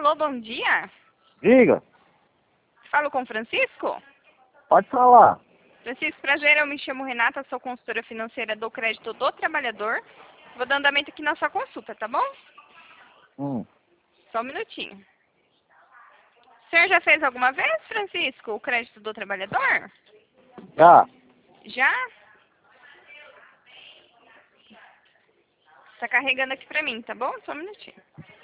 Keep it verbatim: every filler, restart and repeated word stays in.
Alô, bom dia. Diga, Falo com o Francisco? pode falar. Francisco, prazer, eu me chamo Renata, sou consultora financeira do Crédito do Trabalhador. Vou dar andamento aqui na sua consulta, tá bom? Hum, Só um minutinho. O senhor já fez alguma vez, Francisco, o Crédito do Trabalhador? já, Já? Tá carregando aqui pra mim, tá bom? Só um minutinho.